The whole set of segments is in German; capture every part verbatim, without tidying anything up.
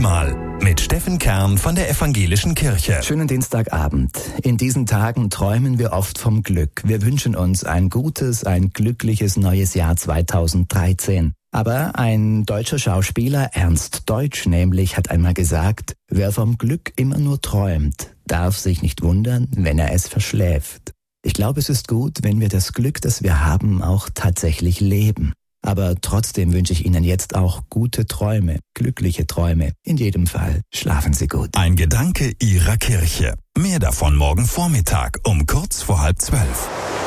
Manchmal mit Steffen Kern von der Evangelischen Kirche. Schönen Dienstagabend. In diesen Tagen träumen wir oft vom Glück. Wir wünschen uns ein gutes, ein glückliches neues Jahr zweitausenddreizehn. Aber ein deutscher Schauspieler, Ernst Deutsch nämlich, hat einmal gesagt, wer vom Glück immer nur träumt, darf sich nicht wundern, wenn er es verschläft. Ich glaube, es ist gut, wenn wir das Glück, das wir haben, auch tatsächlich leben. Aber trotzdem wünsche ich Ihnen jetzt auch gute Träume, glückliche Träume. In jedem Fall schlafen Sie gut. Ein Gedanke Ihrer Kirche. Mehr davon morgen Vormittag um kurz vor halb zwölf.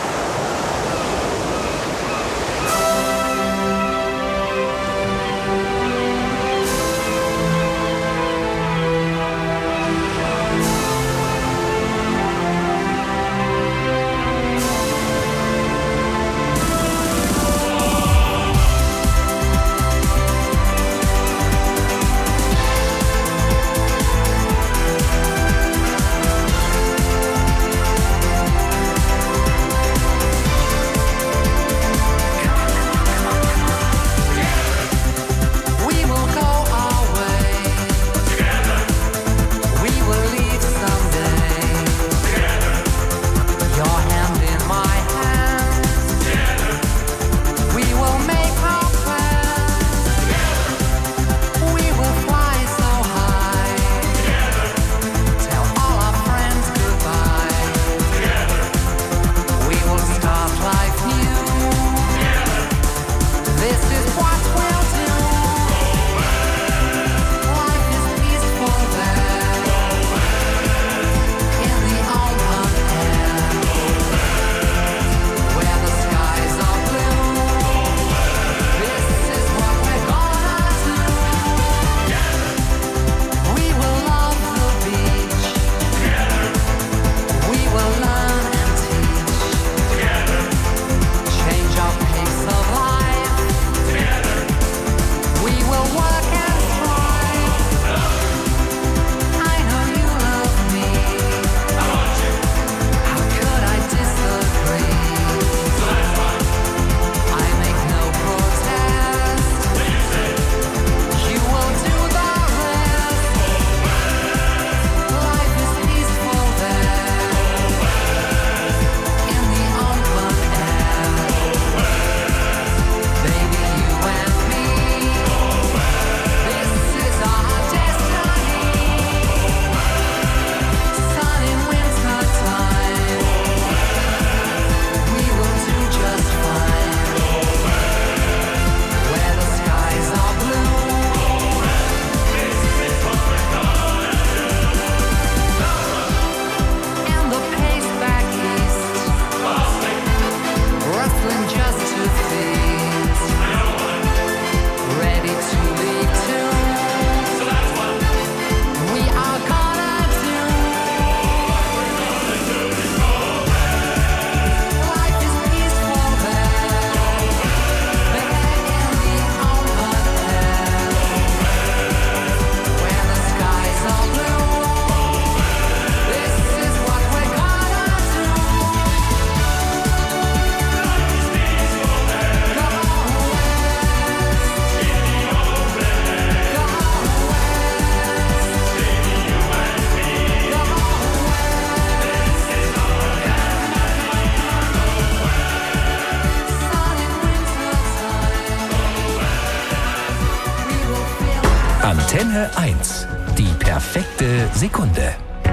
Antenne eins. Die perfekte Sekunde.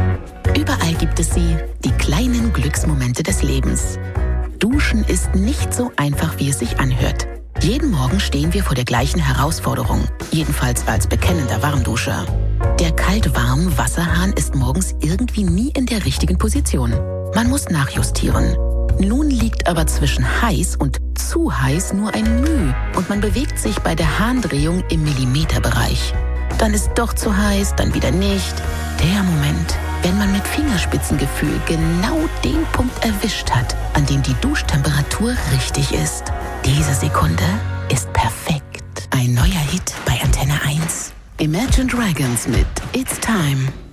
Überall gibt es sie, die kleinen Glücksmomente des Lebens. Duschen ist nicht so einfach, wie es sich anhört. Jeden Morgen stehen wir vor der gleichen Herausforderung, jedenfalls als bekennender Warmduscher. Der kalt-warm Wasserhahn ist morgens irgendwie nie in der richtigen Position. Man muss nachjustieren. Nun liegt aber zwischen heiß und zu heiß nur ein Müh und man bewegt sich bei der Hahndrehung im Millimeterbereich. Dann ist doch zu heiß, dann wieder nicht. Der Moment, wenn man mit Fingerspitzengefühl genau den Punkt erwischt hat, an dem die Duschtemperatur richtig ist. Diese Sekunde ist perfekt. Ein neuer Hit bei Antenne eins. Imagine Dragons mit It's Time.